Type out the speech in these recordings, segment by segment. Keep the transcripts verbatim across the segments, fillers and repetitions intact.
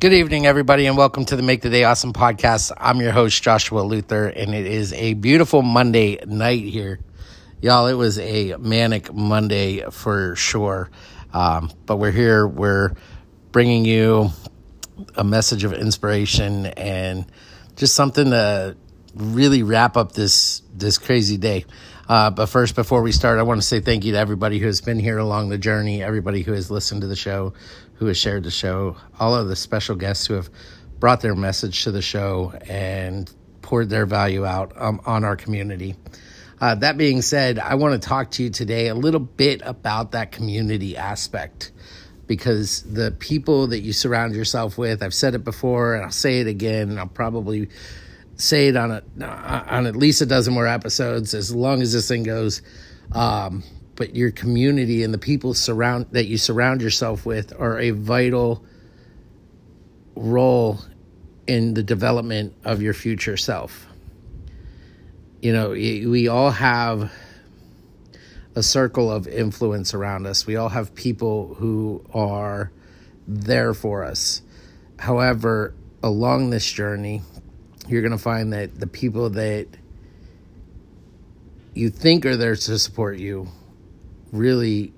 Good evening, everybody, and welcome to the Make the Day Awesome podcast. I'm your host, Joshua Luther, and it is a beautiful Monday night here. Y'all, it was a manic Monday for sure, um, but we're here. We're bringing you a message of inspiration and just something to really wrap up this, this crazy day. Uh, but first, before we start, I want to say thank you to everybody who has been here along the journey, everybody who has listened to the show, who has shared the show, all of the special guests who have brought their message to the show and poured their value out um, on our community. Uh, that being said, I want to talk to you today a little bit about that community aspect, because the people that you surround yourself with, I've said it before and I'll say it again, and I'll probably say it on a, on at least a dozen more episodes as long as this thing goes. Um, but your community and the people surround that you surround yourself with are a vital role in the development of your future self. You know, we all have a circle of influence around us. We all have people who are there for us. However, along this journey, you're going to find that the people that you think are there to support you really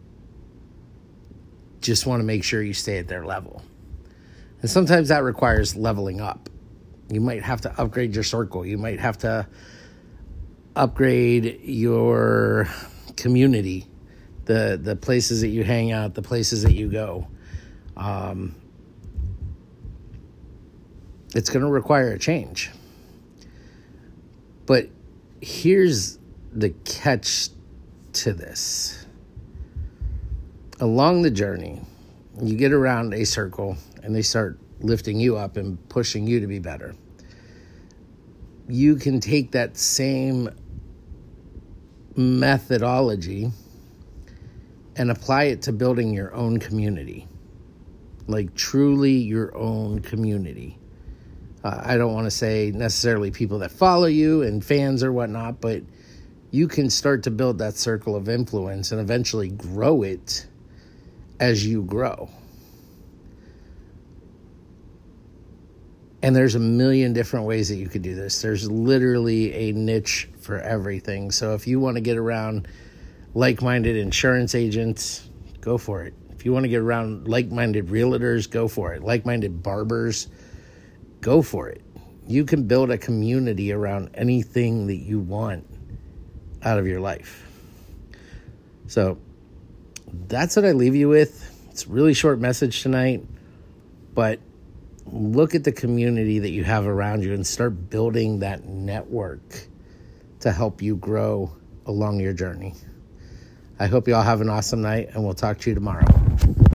just want to make sure you stay at their level. And sometimes that requires leveling up. You might have to upgrade your circle. You might have to upgrade your community, the the places that you hang out, the places that you go. Um, it's going to require a change. But here's the catch to this. Along the journey, you get around a circle and they start lifting you up and pushing you to be better. You can take that same methodology and apply it to building your own community, like truly your own community. Uh, I don't want to say necessarily people that follow you and fans or whatnot, but you can start to build that circle of influence and eventually grow it as you grow. And there's a million different ways that you could do this. There's literally a niche for everything. So if you want to get around like-minded insurance agents, go for it. If you want to get around like-minded realtors, go for it. Like-minded barbers, go for it. You can build a community around anything that you want out of your life. So that's what I leave you with. It's a really short message tonight, but look at the community that you have around you and start building that network to help you grow along your journey. I hope you all have an awesome night, and we'll talk to you tomorrow.